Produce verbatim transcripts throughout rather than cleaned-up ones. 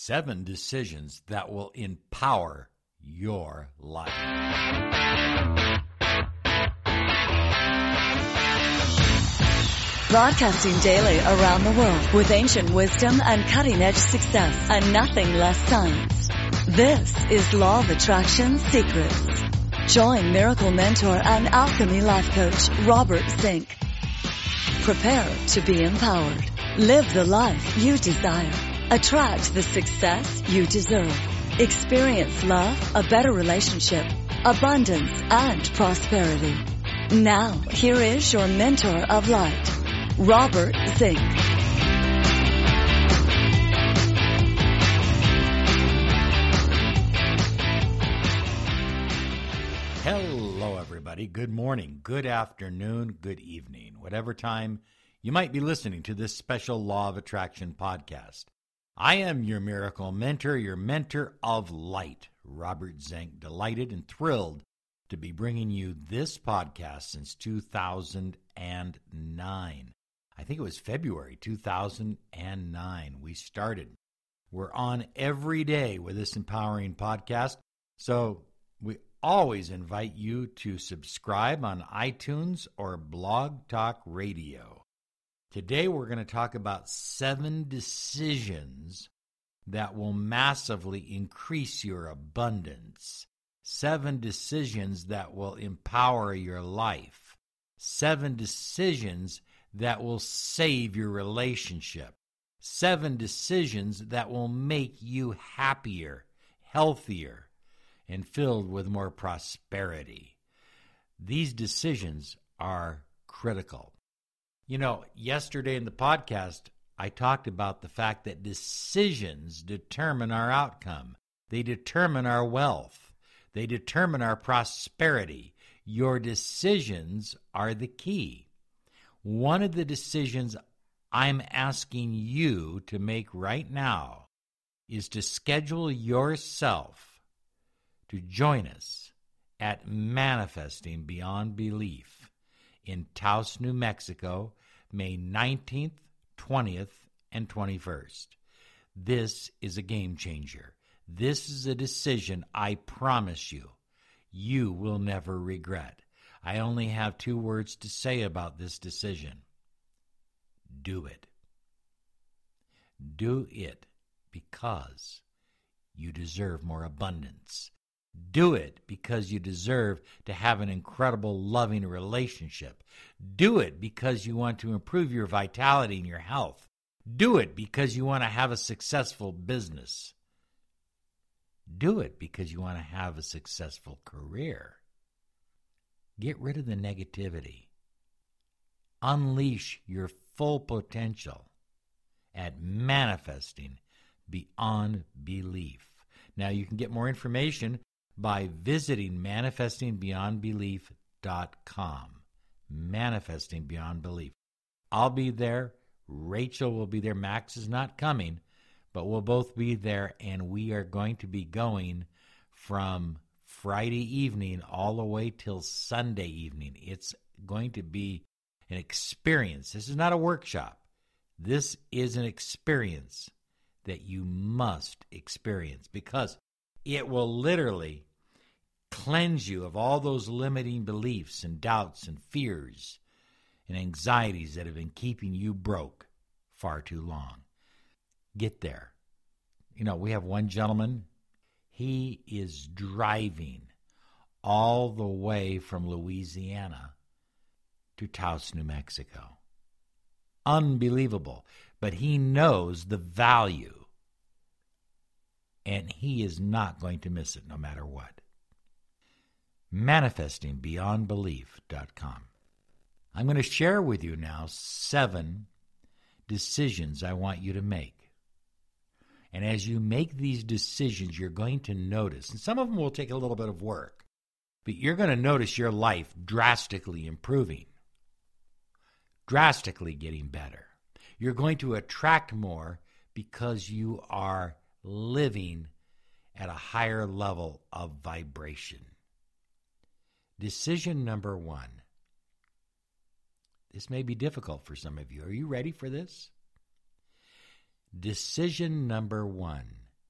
Seven decisions that will empower your life. Broadcasting daily around the world with ancient wisdom and cutting-edge success and nothing less science. This is Law of Attraction Secrets. Join miracle mentor and alchemy life coach Robert Zink. Prepare to be empowered. Live the life you desire. Attract the success you deserve. Experience love, a better relationship, abundance, and prosperity. Now, here is your mentor of light, Robert Zink. Hello, everybody. Good morning, good afternoon, good evening, whatever time you might be listening to this special Law of Attraction podcast. I am your miracle mentor, your mentor of light, Robert Zink. Delighted and thrilled to be bringing you this podcast since two thousand nine. I think it was February two thousand nine we started. We're on every day with this empowering podcast, so we always invite you to subscribe on iTunes or Blog Talk Radio. Today we're going to talk about seven decisions that will massively increase your abundance. Seven decisions that will empower your life. Seven decisions that will save your relationship. Seven decisions that will make you happier, healthier, and filled with more prosperity. These decisions are critical. You know, yesterday in the podcast, I talked about the fact that decisions determine our outcome. They determine our wealth. They determine our prosperity. Your decisions are the key. One of the decisions I'm asking you to make right now is to schedule yourself to join us at Manifesting Beyond Belief in Taos, New Mexico, May nineteenth, twentieth, and twenty-first. This is a game changer. This is a decision I promise you, you will never regret. I only have two words to say about this decision. Do it. Do it because you deserve more abundance. Do it because you deserve to have an incredible, loving relationship. Do it because you want to improve your vitality and your health. Do it because you want to have a successful business. Do it because you want to have a successful career. Get rid of the negativity. Unleash your full potential at Manifesting Beyond Belief. Now, you can get more information by visiting manifesting beyond belief dot com. Manifesting Beyond Belief. I'll be there. Rachel will be there. Max is not coming, but we'll both be there, and we are going to be going from Friday evening all the way till Sunday evening. It's going to be an experience. This is not a workshop. This is an experience that you must experience because it will literally cleanse you of all those limiting beliefs and doubts and fears and anxieties that have been keeping you broke far too long. Get there. You know, we have one gentleman, he is driving all the way from Louisiana to Taos, New Mexico. Unbelievable. But he knows the value. And he is not going to miss it no matter what. manifesting beyond belief dot com. I'm going to share with you now seven decisions I want you to make. And as you make these decisions, you're going to notice, and some of them will take a little bit of work, but you're going to notice your life drastically improving, drastically getting better. You're going to attract more because you are living at a higher level of vibration. Decision number one. This may be difficult for some of you. Are you ready for this? Decision number one.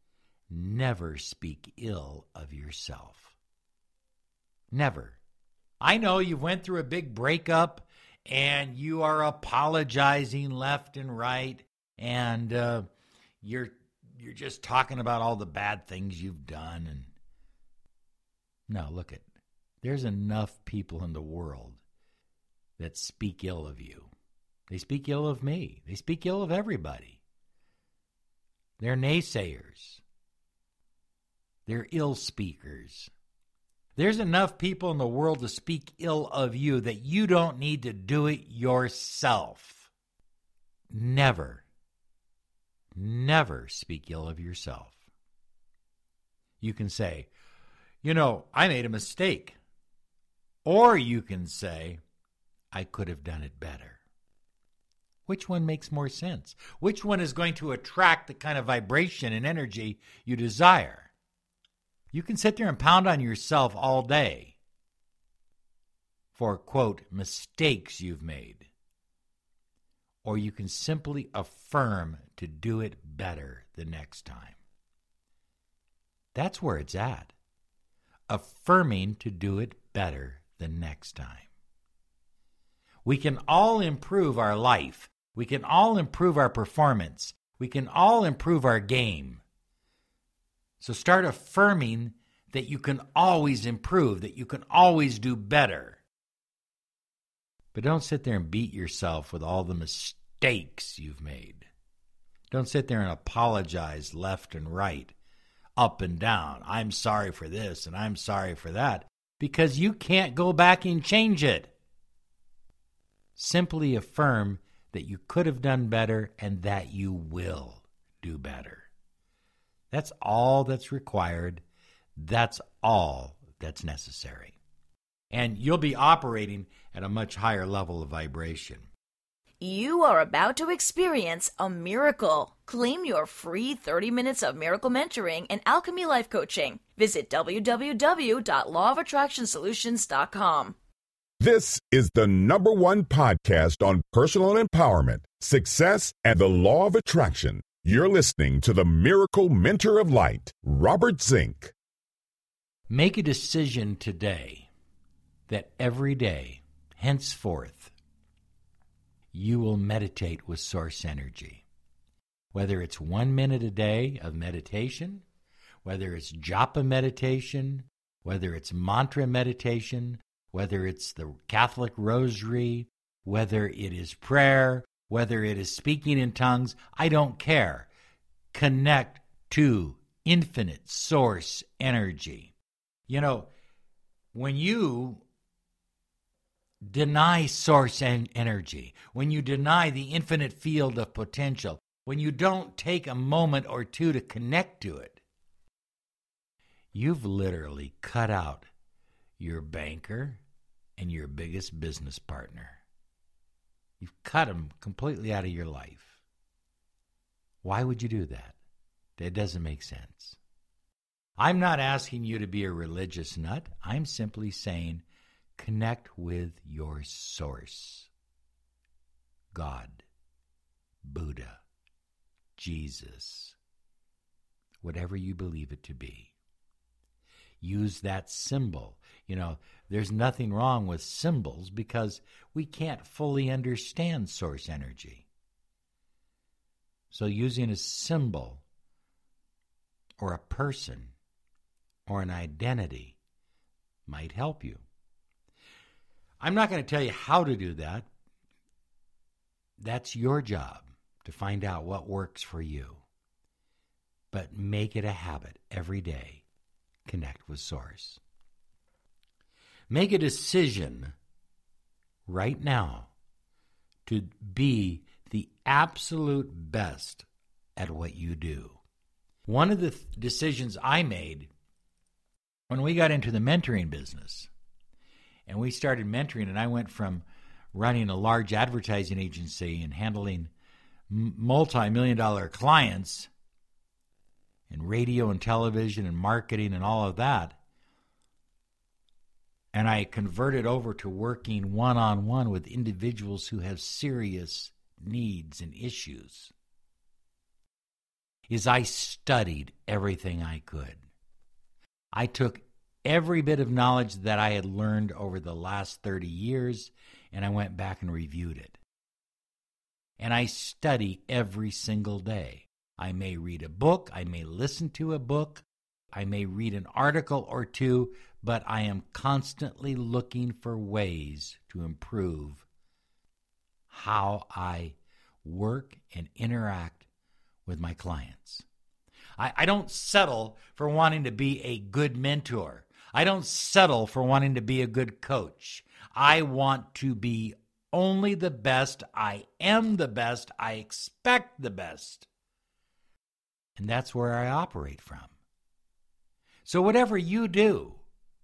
never speak ill of yourself. Never. I know you went through a big breakup and you are apologizing left and right, and uh, you're you're just talking about all the bad things you've done. And no, look at, there's enough people in the world that speak ill of you. They speak ill of me. They speak ill of everybody. They're naysayers. They're ill speakers. There's enough people in the world to speak ill of you that you don't need to do it yourself. Never, never speak ill of yourself. You can say, you know, I made a mistake. Or you can say, I could have done it better. Which one makes more sense? Which one is going to attract the kind of vibration and energy you desire? You can sit there and pound on yourself all day for, quote, mistakes you've made. Or you can simply affirm to do it better the next time. That's where it's at. Affirming to do it better the next time. We can all improve our life. We can all improve our performance. We can all improve our game. So start affirming that you can always improve, that you can always do better. But don't sit there and beat yourself with all the mistakes you've made. Don't sit there and apologize left and right, up and down. I'm sorry for this and I'm sorry for that, because you can't go back and change it. Simply affirm that you could have done better and that you will do better. That's all that's required. That's all that's necessary. And you'll be operating at a much higher level of vibration. You are about to experience a miracle. Claim your free thirty minutes of miracle mentoring and alchemy life coaching. Visit w w w dot law of attraction solutions dot com. This is the number one podcast on personal empowerment, success, and the law of attraction. You're listening to the Miracle Mentor of Light, Robert Zink. Make a decision today that every day, henceforth, you will meditate with source energy. Whether it's one minute a day of meditation, whether it's japa meditation, whether it's mantra meditation, whether it's the Catholic rosary, whether it is prayer, whether it is speaking in tongues, I don't care. Connect to infinite source energy. You know, when you deny source en- energy, when you deny the infinite field of potential, when you don't take a moment or two to connect to it, you've literally cut out your banker and your biggest business partner. You've cut them completely out of your life. Why would you do that? That doesn't make sense. I'm not asking you to be a religious nut. I'm simply saying connect with your source. God, Buddha, Jesus, whatever you believe it to be. Use that symbol. You know, there's nothing wrong with symbols because we can't fully understand source energy. So using a symbol or a person or an identity might help you. I'm not going to tell you how to do that. That's your job to find out what works for you. But make it a habit every day. Connect with Source. Make a decision right now to be the absolute best at what you do. One of the th- decisions I made when we got into the mentoring business and we started mentoring, and I went from running a large advertising agency and handling m- multi-million dollar clients in radio and television and marketing and all of that. And I converted over to working one-on-one with individuals who have serious needs and issues. is I studied everything I could. I took every bit of knowledge that I had learned over the last thirty years, and I went back and reviewed it. And I study every single day. I may read a book, I may listen to a book, I may read an article or two, but I am constantly looking for ways to improve how I work and interact with my clients. I, I don't settle for wanting to be a good mentor. I don't settle for wanting to be a good coach. I want to be only the best. I am the best. I expect the best. And that's where I operate from. So whatever you do,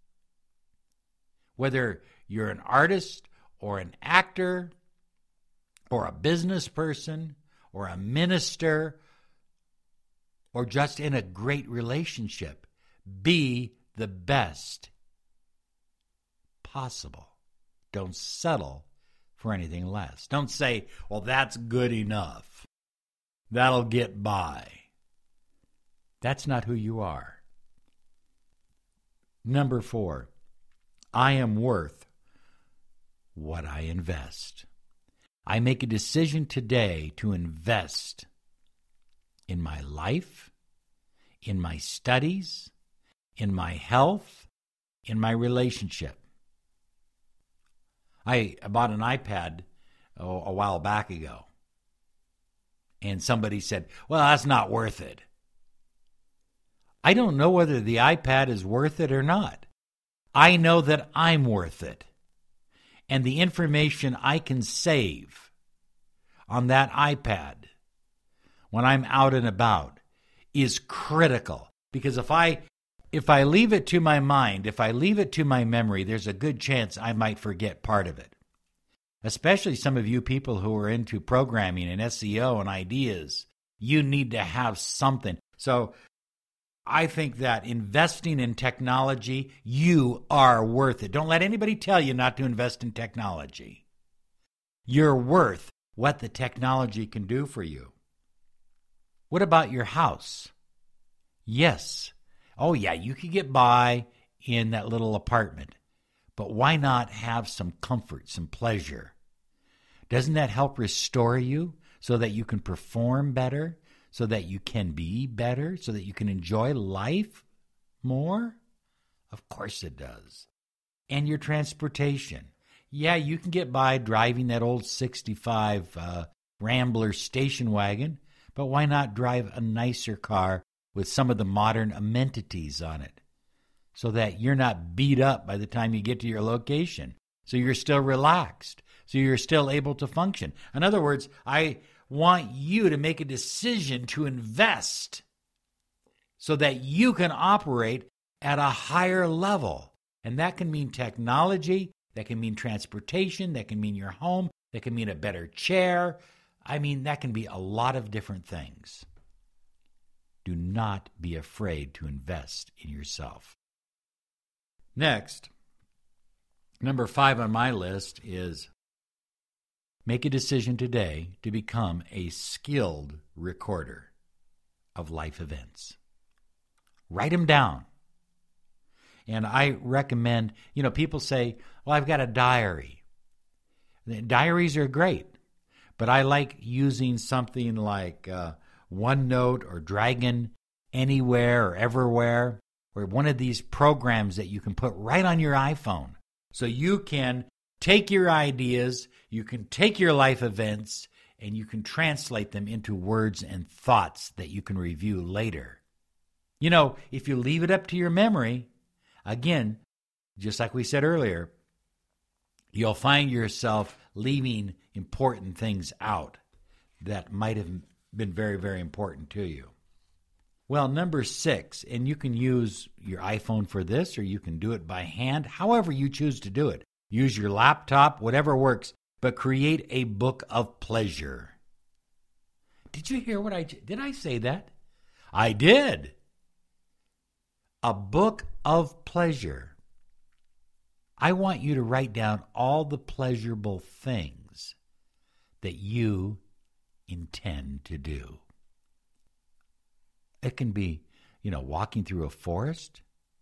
whether you're an artist or an actor or a business person or a minister or just in a great relationship, be the best possible. Don't settle for anything less. Don't say, well, that's good enough. That'll get by. That's not who you are. Number four, I am worth what I invest. I make a decision today to invest in my life, in my studies, in my health, in my relationship. I bought an iPad oh, a while back ago, and somebody said, well, that's not worth it. I don't know whether the iPad is worth it or not. I know that I'm worth it. And the information I can save on that iPad when I'm out and about is critical. Because if I if I leave it to my mind, if I leave it to my memory, there's a good chance I might forget part of it. Especially some of you people who are into programming and S E O and ideas. You need to have something. So I think that investing in technology, you are worth it. Don't let anybody tell you not to invest in technology. You're worth what the technology can do for you. What about your house? Yes. Oh, yeah, you could get by in that little apartment. But why not have some comfort, some pleasure? Doesn't that help restore you so that you can perform better? So that you can be better, so that you can enjoy life more? Of course it does. And your transportation. Yeah, you can get by driving that old sixty-five uh, Rambler station wagon, but why not drive a nicer car with some of the modern amenities on it so that you're not beat up by the time you get to your location, so you're still relaxed, so you're still able to function. In other words, I want you to make a decision to invest so that you can operate at a higher level. And that can mean technology, that can mean transportation, that can mean your home, that can mean a better chair. I mean, that can be a lot of different things. Do not be afraid to invest in yourself. Next, number five on my list is make a decision today to become a skilled recorder of life events. Write them down. And I recommend, you know, people say, well, I've got a diary. Diaries are great, but I like using something like uh, OneNote or Dragon Anywhere or Everywhere, or one of these programs that you can put right on your iPhone. So you can take your ideas, you can take your life events, and you can translate them into words and thoughts that you can review later. You know, if you leave it up to your memory, again, just like we said earlier, you'll find yourself leaving important things out that might have been very, very important to you. Well, number six, and you can use your iPhone for this, or you can do it by hand, however you choose to do it. Use your laptop, whatever works, but create a book of pleasure. Did you hear what I did? I say that? I did. A book of pleasure. I want you to write down all the pleasurable things that you intend to do. It can be, you know, walking through a forest.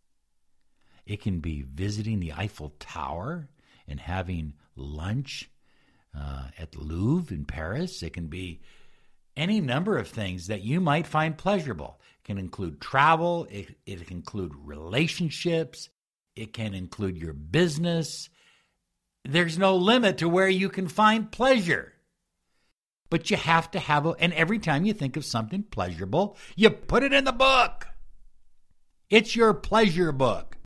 It can be visiting the Eiffel Tower and having lunch uh, at the Louvre in Paris. It can be any number of things that you might find pleasurable. It can include travel. It, it can include relationships. It can include your business. There's no limit to where you can find pleasure. But you have to have a, and every time you think of something pleasurable, you put it in the book. It's your pleasure book.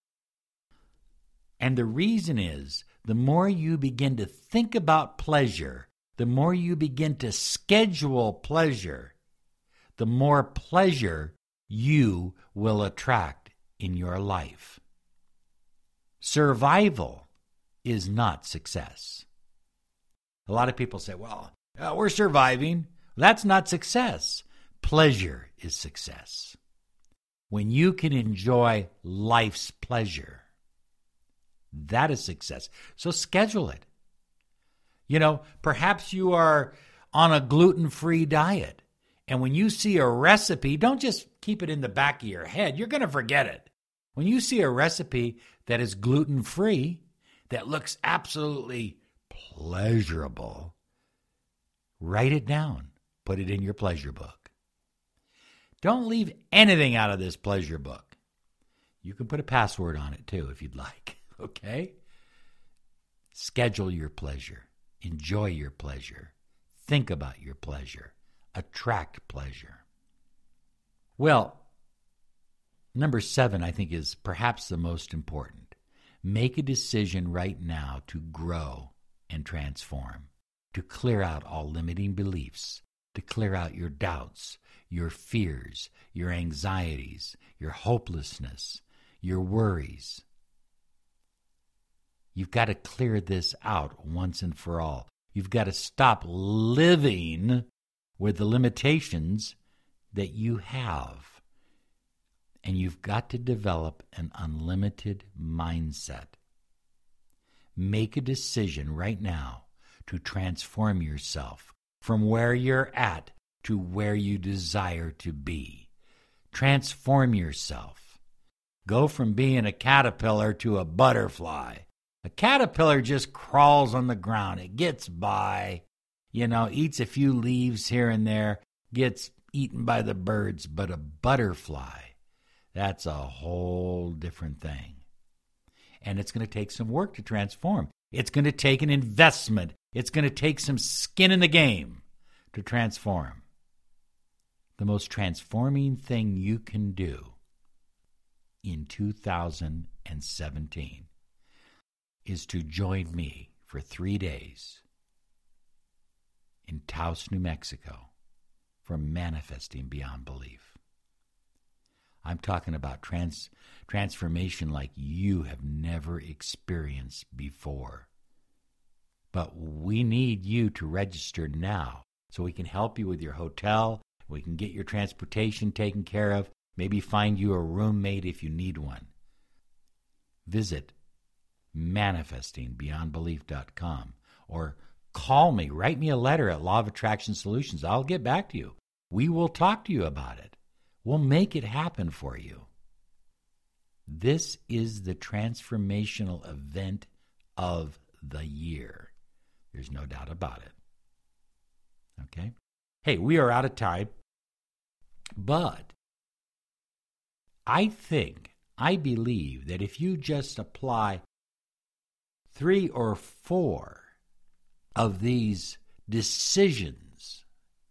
And the reason is, the more you begin to think about pleasure, the more you begin to schedule pleasure, the more pleasure you will attract in your life. Survival is not success. A lot of people say, well, uh, we're surviving. That's not success. Pleasure is success. When you can enjoy life's pleasure, that is success. So schedule it. You know, perhaps you are on a gluten-free diet, and when you see a recipe, don't just keep it in the back of your head. You're going to forget it. When you see a recipe that is gluten-free, that looks absolutely pleasurable, write it down. Put it in your pleasure book. Don't leave anything out of this pleasure book. You can put a password on it too if you'd like, okay? Schedule your pleasure. Enjoy your pleasure. Think about your pleasure. Attract pleasure. Well, number seven, I think, is perhaps the most important. Make a decision right now to grow and transform, to clear out all limiting beliefs, to clear out your doubts, your fears, your anxieties, your hopelessness, your worries. You've got to clear this out once and for all. You've got to stop living with the limitations that you have. And you've got to develop an unlimited mindset. Make a decision right now to transform yourself from where you're at to where you desire to be. Transform yourself. Go from being a caterpillar to a butterfly. A caterpillar just crawls on the ground. It gets by, you know, eats a few leaves here and there, gets eaten by the birds. But a butterfly, that's a whole different thing. And it's going to take some work to transform. It's going to take an investment. It's going to take some skin in the game to transform. The most transforming thing you can do in two thousand seventeen is to join me for three days in Taos, New Mexico, for Manifesting Beyond Belief. I'm talking about trans, transformation like you have never experienced before. But we need you to register now so we can help you with your hotel, we can get your transportation taken care of, maybe find you a roommate if you need one. Visit manifesting beyond belief dot com or call me, write me a letter at Law of Attraction Solutions. I'll get back to you. We will talk to you about it. We'll make it happen for you. This is the transformational event of the year. There's no doubt about it. Okay? Hey, we are out of time, but I think, I believe that if you just apply three or four of these decisions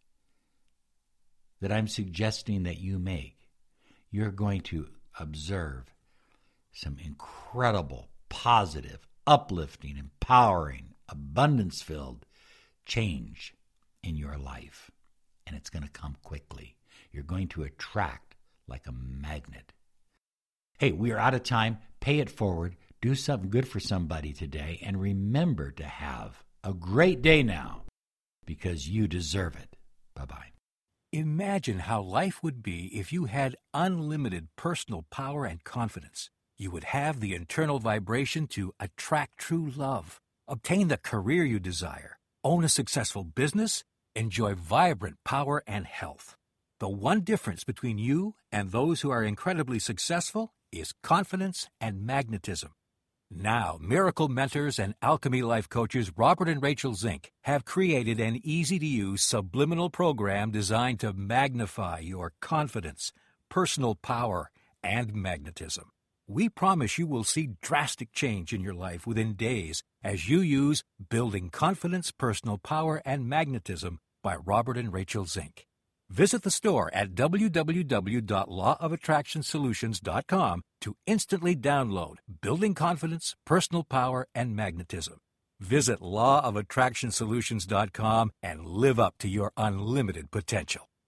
that I'm suggesting that you make, you're going to observe some incredible, positive, uplifting, empowering, abundance-filled change in your life. And it's going to come quickly. You're going to attract like a magnet. Hey, we are out of time. Pay it forward. Do something good for somebody today. And remember to have a great day now, because you deserve it. Bye-bye. Imagine how life would be if you had unlimited personal power and confidence. You would have the internal vibration to attract true love, obtain the career you desire, own a successful business, enjoy vibrant power and health. The one difference between you and those who are incredibly successful is confidence and magnetism. Now, Miracle Mentors and Alchemy Life coaches Robert and Rachel Zink have created an easy-to-use subliminal program designed to magnify your confidence, personal power, and magnetism. We promise you will see drastic change in your life within days as you use Building Confidence, Personal Power, and Magnetism by Robert and Rachel Zink. Visit the store at w w w dot law of attraction solutions dot com to instantly download Building Confidence, Personal Power, and Magnetism. Visit law of attraction solutions dot com and live up to your unlimited potential.